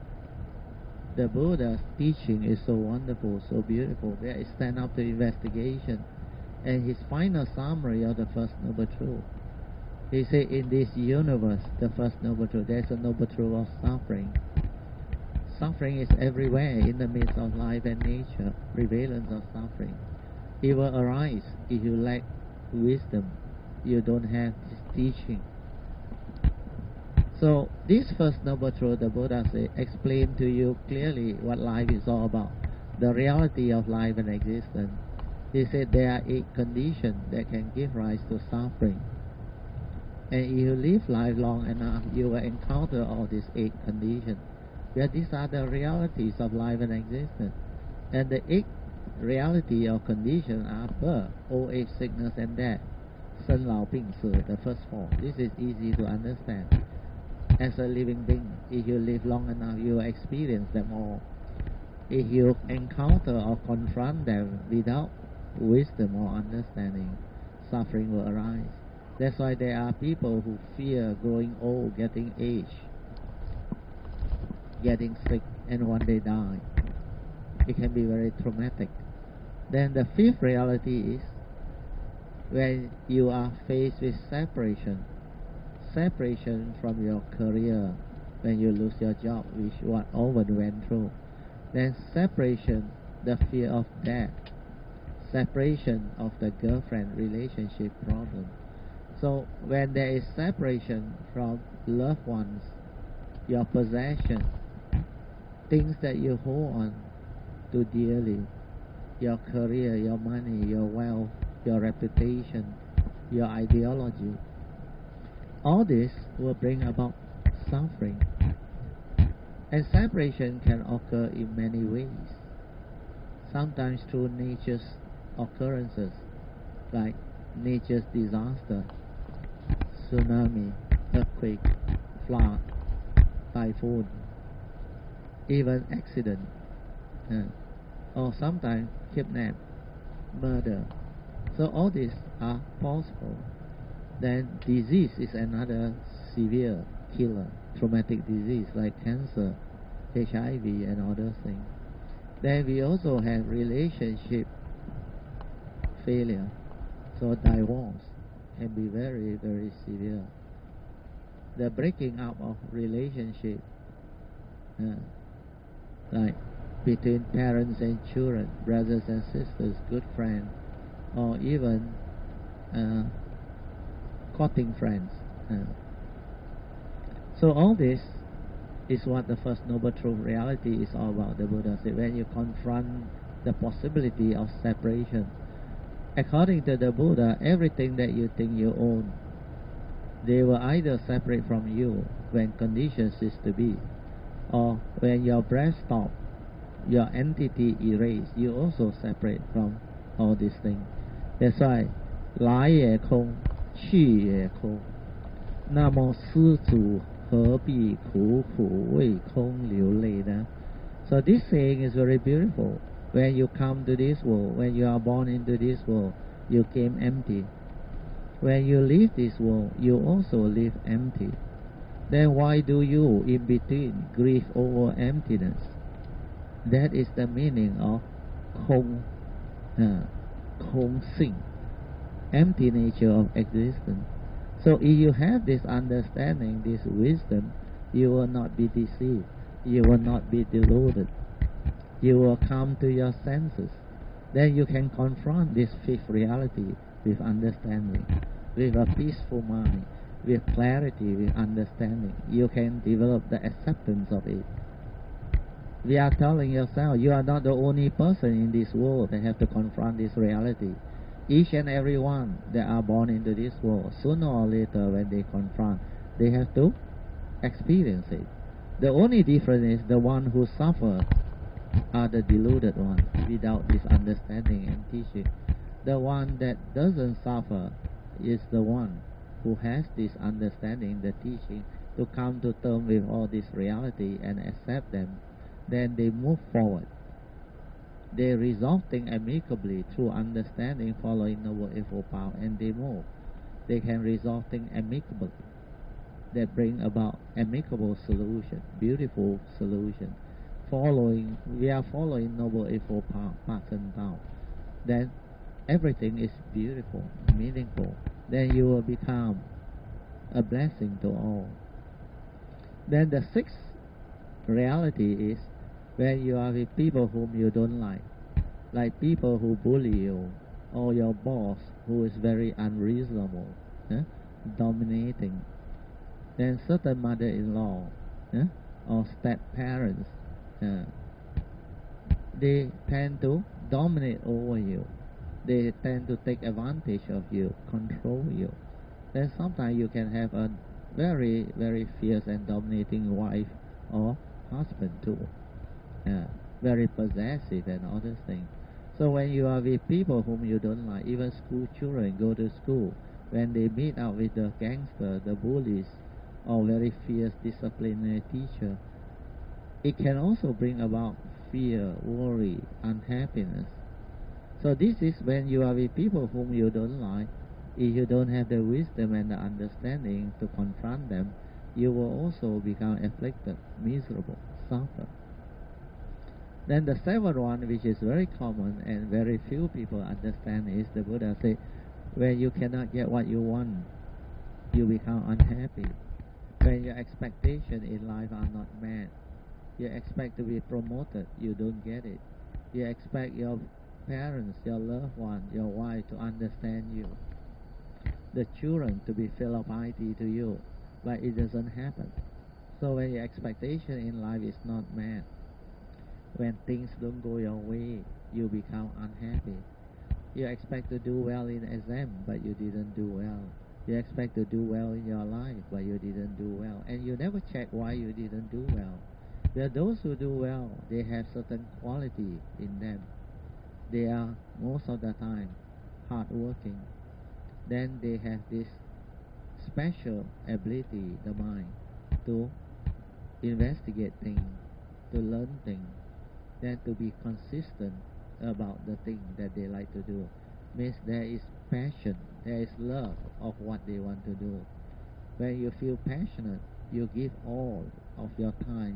the Buddha's teaching is so wonderful, so beautiful, that it stands up to investigation. And his final summary of the First Noble Truth, he said, in this universe, the First Noble Truth, there is a Noble Truth of suffering. Suffering is everywhere in the midst of life and nature, prevalence of suffering. It will arise if you lack wisdom, you don't have this teaching. So this First Noble Truth, the Buddha said, explain to you clearly what life is all about, the reality of life and existence. He said there are 8 conditions that can give rise to suffering. And if you live life long enough, you will encounter all these 8 conditions. Where these are the realities of life and existence. And the 8 reality or conditions are birth, old age, sickness, and death. 生老病死, the first 4. This is easy to understand. As a living being, if you live long enough, you will experience them all. If you encounter or confront them without wisdom or understanding, suffering will arise. That's why there are people who fear growing old, getting aged, getting sick, and one day die. It can be very traumatic. Then the 5th reality is when you are faced with separation from your career, when you lose your job, which what Owen went through, then separation, the fear of death, separation of the girlfriend relationship problem. So when there is separation from loved ones, your possession, things that you hold on to dearly, your career, your money, your wealth, your reputation, your ideology, all this will bring about suffering. And separation can occur in many ways. Sometimes through nature's occurrences, like nature's disaster, tsunami, earthquake, flood, typhoon, even accident, or sometimes kidnap, murder. So all these are possible. Then disease is another severe killer, traumatic disease like cancer, HIV and other things. Then we also have relationship failure. So divorce can be very, very severe. The breaking up of relationship, like between parents and children, brothers and sisters, good friends, or even courting friends. So all this is what the First Noble Truth reality is all about. The Buddha said, when you confront the possibility of separation, according to the Buddha, everything that you think you own, they will either separate from you when conditions cease to be, or when your breath stops, your entity erased, you also separate from all these things. That's why 来也空，去也空，那么施主何必苦苦为空流泪呢? So this saying is very beautiful. When you come to this world, when you are born into this world, you came empty. When you leave this world, you also leave empty. Then why do you, in between, grieve over emptiness? That is the meaning of 空, 空性, empty nature of existence. So if you have this understanding, this wisdom, you will not be deceived. You will not be deluded. You will come to your senses. Then you can confront this fifth reality with understanding, with a peaceful mind, with clarity, with understanding. You can develop the acceptance of it. We are telling yourself, you are not the only person in this world that have to confront this reality. Each and every one that are born into this world, sooner or later when they confront, they have to experience it. The only difference is the one who suffer are the deluded ones without this understanding and teaching. The one that doesn't suffer is the one who has this understanding, the teaching, to come to terms with all this reality and accept them. Then they move forward. They resolve things amicably through understanding, following Noble Eightfold Path, and they move. They can resolve things amicably. That bring about amicable solution, beautiful solution. We are following Noble Eightfold Path, Path and Path. Then everything is beautiful, meaningful. Then you will become a blessing to all. Then the sixth reality is when you are with people whom you don't like people who bully you, or your boss who is very unreasonable, dominating. Then certain mother-in-law, or step-parents, they tend to dominate over you. They tend to take advantage of you, control you. Then sometimes you can have a very, very fierce and dominating wife or husband too. Very possessive and other things. So when you are with people whom you don't like, even school children go to school, when they meet up with the gangster, the bullies, or very fierce disciplinary teacher, it can also bring about fear, worry, unhappiness. So this is when you are with people whom you don't like. If you don't have the wisdom and the understanding to confront them, you will also become afflicted, miserable, suffer. Then the seventh one, which is very common and very few people understand, is the Buddha said, When you cannot get what you want, you become unhappy. When your expectations in life are not met, you expect to be promoted, you don't get it. You expect your parents, your loved one, your wife to understand you, the children to be full of piety to you, but it doesn't happen. So when your expectation in life is not met, when things don't go your way, you become unhappy. You expect to do well in exam, but you didn't do well. You expect to do well in your life, but you didn't do well. And you never check why you didn't do well. There are those who do well, they have certain quality in them. They are, most of the time, hardworking. Then they have this special ability, the mind, to investigate things, to learn things, then to be consistent about the thing that they like to do. Means there is passion, there is love of what they want to do. When you feel passionate, you give all of your time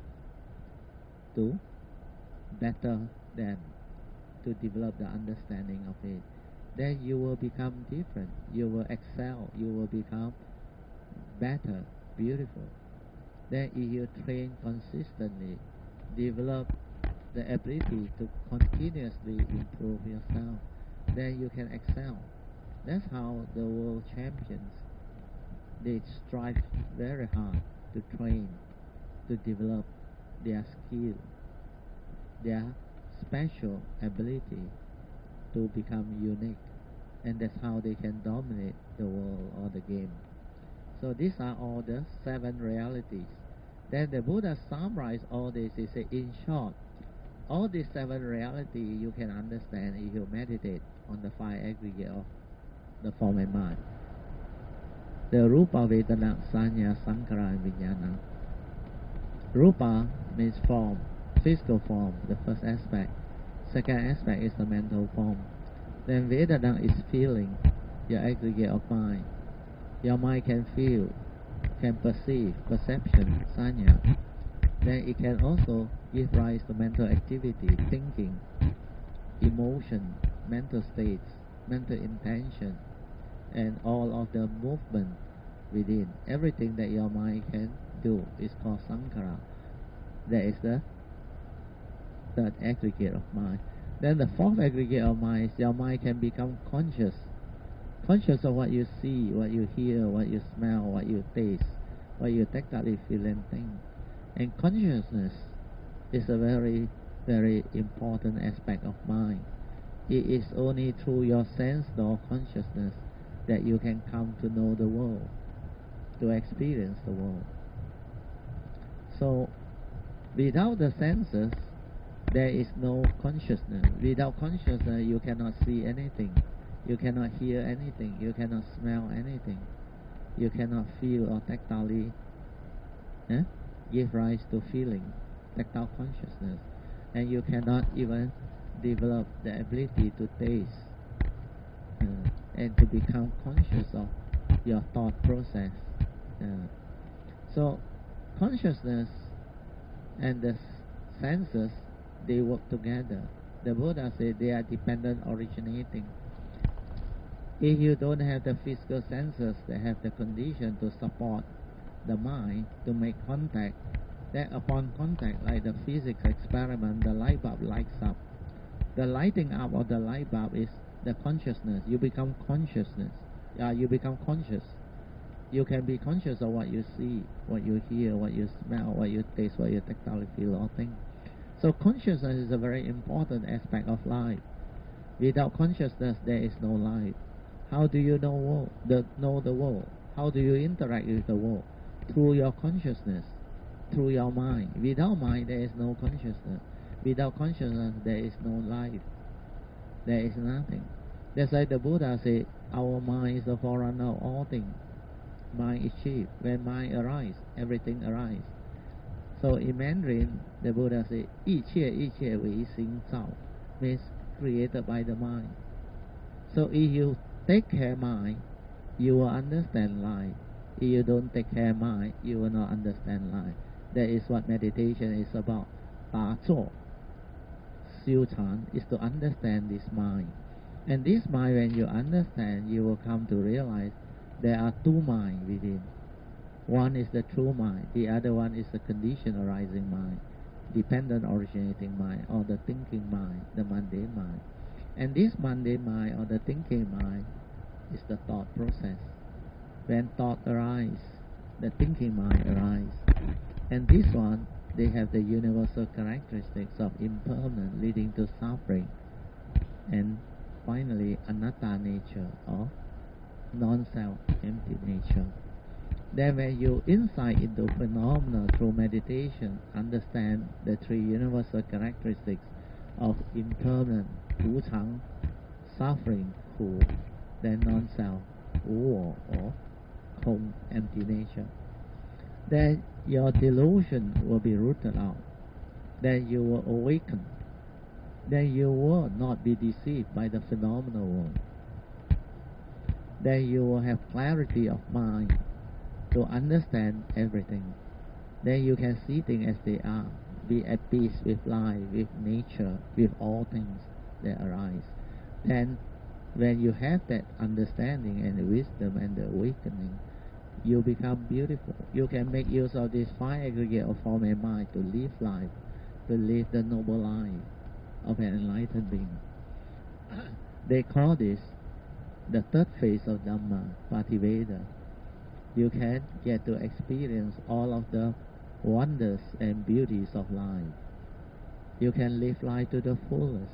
to better them, to develop the understanding of it. Then you will become different, you will excel, you will become better, beautiful. Then if you train consistently, develop the ability to continuously improve yourself, then you can excel. That's how the world champions, they strive very hard to train, to develop their skill, their special ability to become unique, and that's how they can dominate the world or the game. So these are all the 7 realities. Then the Buddha summarized all this. He said, in short, all these 7 realities you can understand if you meditate on the 5 aggregate of the form and mind. The Rupa, Vedana, Sanya, Sankhara, and Vijnana. Rupa means form, physical form, the first aspect. Second aspect is the mental form. Then Vedana is feeling, your aggregate of mind. Your mind can feel, can perceive, perception, sanya. Then it can also give rise to mental activity, thinking, emotion, mental states, mental intention, and all of the movement within. Everything that your mind can do is called sankhara. That is the third aggregate of mind. Then the fourth aggregate of mind is your mind can become conscious. Conscious of what you see, what you hear, what you smell, what you taste, what you tactily feel and think. And consciousness is a very, very important aspect of mind. It is only through your sense door consciousness that you can come to know the world, to experience the world. So, without the senses, there is no consciousness. Without consciousness, you cannot see anything. You cannot hear anything. You cannot smell anything. You cannot feel or tactily give rise to feeling, tactile consciousness. And you cannot even develop the ability to taste and to become conscious of your thought process. So, consciousness and the senses, they work together. The Buddha said they are dependent originating. If you don't have the physical senses that have the condition to support the mind to make contact, then upon contact, like the physics experiment, the light bulb lights up. The lighting up of the light bulb is the consciousness. You become consciousness. You become conscious. You can be conscious of what you see, what you hear, what you smell, what you taste, what you tactile feel or think. So consciousness is a very important aspect of life. Without consciousness, there is no life. How do you know the world? How do you interact with the world? Through your consciousness, through your mind. Without mind, there is no consciousness. Without consciousness, there is no life. There is nothing. That's why the Buddha said, our mind is the forerunner of all things. Mind is chief. When mind arises, everything arises. So in Mandarin, the Buddha said, 一切一切为心造, means created by the mind. So if you take care mind, you will understand life. If you don't take care mind, you will not understand life. That is what meditation is about. 打坐, 修禅 is to understand this mind. And this mind, when you understand, you will come to realize there are two minds within. One is the true mind, the other one is the conditioned arising mind, dependent originating mind, or the thinking mind, the mundane mind. And this mundane mind or the thinking mind is the thought process. When thought arises, the thinking mind arises. And this one, they have the universal characteristics of impermanence leading to suffering. And finally, anatta nature or non-self, empty nature. Then when you insight into phenomena through meditation, understand the three universal characteristics of impermanent, wu chang, suffering, hu, then non-self, wu or kong, empty nature. Then your delusion will be rooted out. Then you will awaken. Then you will not be deceived by the phenomenal world. Then you will have clarity of mind to understand everything. Then you can see things as they are, be at peace with life, with nature, with all things that arise. Then when you have that understanding and the wisdom and the awakening, you become beautiful. You can make use of this five aggregate of form and mind to live life, to live the noble life of an enlightened being. They call this the third phase of Dhamma, Pativeda. You can get to experience all of the wonders and beauties of life. You can live life to the fullest.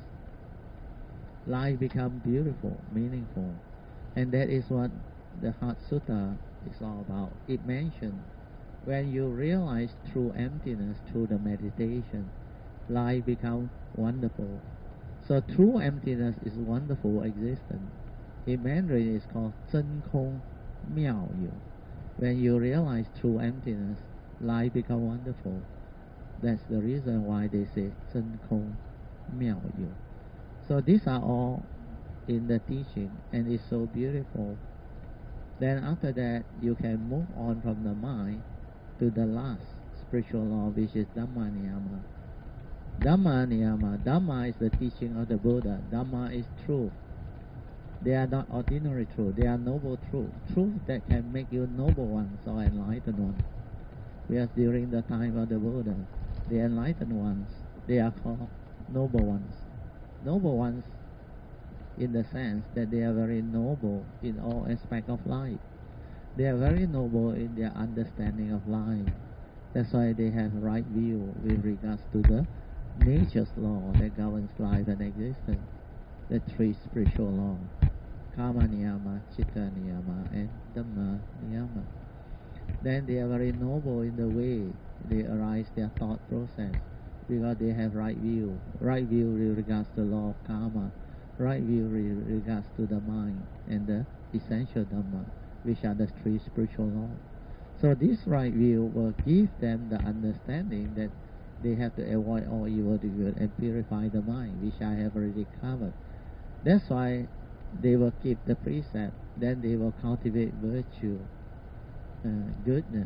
Life becomes beautiful, meaningful. And that is what the Heart Sutta is all about. It mentions when you realize true emptiness through the meditation, life becomes wonderful. So true emptiness is wonderful existence. In Mandarin it's called Zhen Kong Miao Yu. When you realize true emptiness, life becomes wonderful. That's the reason why they say Zhen Kong Miao Yu. So these are all in the teaching, and it's so beautiful. Then after that, you can move on from the mind to the last spiritual law, which is Dhamma Niyama. Dhamma Niyama. Dhamma is the teaching of the Buddha. Dhamma is truth. They are not ordinary truth. They are noble truth. Truth that can make you noble ones or enlightened ones. Whereas during the time of the Buddha, the enlightened ones, they are called noble ones. Noble ones in the sense that they are very noble in all aspects of life. They are very noble in their understanding of life. That's why they have right view with regards to the nature's law that governs life and existence. The three spiritual laws, Karma Niyama, Chitta Niyama, and Dhamma Niyama. Then they are very noble in the way they arise their thought process, because they have right view with regards to the law of karma, right view with regards to the mind and the essential Dhamma, which are the three spiritual laws. So this right view will give them the understanding that they have to avoid all evil to good and purify the mind, which I have already covered. That's why they will keep the precept, then they will cultivate virtue, goodness.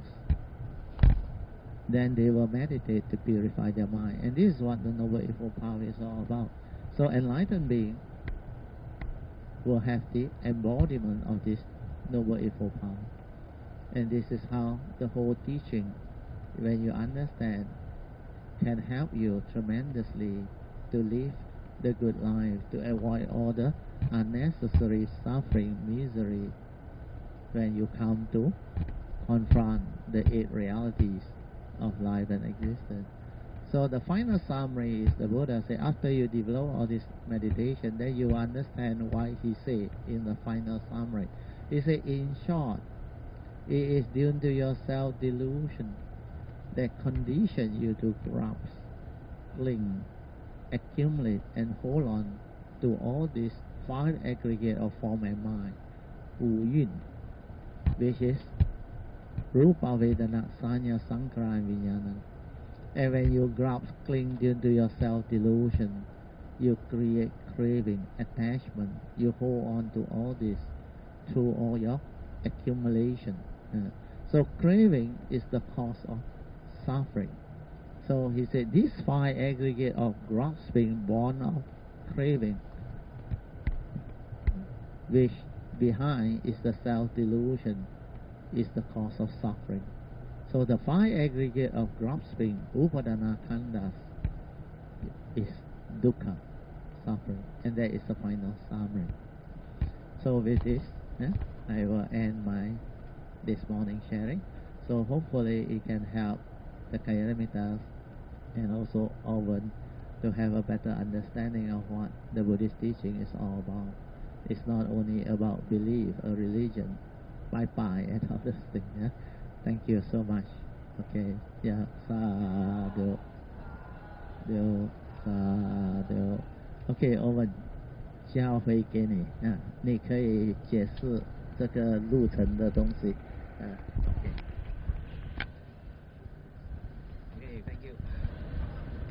Then they will meditate to purify their mind. And this is what the Noble Eightfold Path is all about. So enlightened being will have the embodiment of this Noble Eightfold Path. And this is how the whole teaching, when you understand, can help you tremendously to live the good life, to avoid all the unnecessary suffering, misery, when you come to confront the eight realities of life and existence. So the final summary is the Buddha said, after you develop all this meditation, then you understand why he said in the final summary. He said, in short, it is due to your self-delusion that condition you to grasp, cling, accumulate and hold on to all these five aggregate of form and mind, Wu Yun, which is Rupa, Vedana, Sanya, Sankhara and Vijnana. And when you grasp, cling due to your self-delusion, you create craving, attachment, you hold on to all this through all your accumulation. So craving is the cause of suffering. So he said, these five aggregate of grasping, born of craving, which behind is the self-delusion, is the cause of suffering. So the five aggregate of grasping, upadana khandhas, is dukkha, suffering, and that is the final summary. So with this, I will end my this morning sharing. So hopefully it can help the Kalyanamittas and also Owen to have a better understanding of what the Buddhist teaching is all about. It's not only about belief or religion, bye and all those things. Yeah? Thank you so much. Okay, yeah, sadhu, sadhu. Okay, Owen, 交回给你啊，你可以解释这个路程的东西，OK。